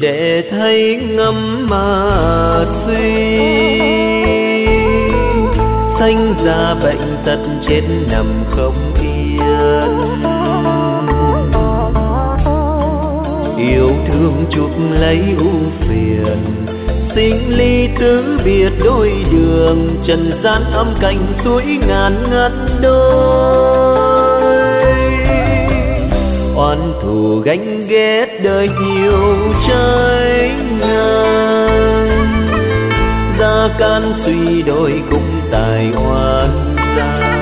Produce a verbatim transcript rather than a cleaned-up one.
để thấy ngắm mà suy. Sanh ra bệnh tật chết nằm không yên, yêu thương chuốc lấy ưu phiền. Sinh ly tứ biệt đôi đường, trần gian âm cảnh suối ngàn ngắt đôi. Oan thù gánh ghét đời nhiều trái ngang, gia can suy đôi cũng tài oan gia.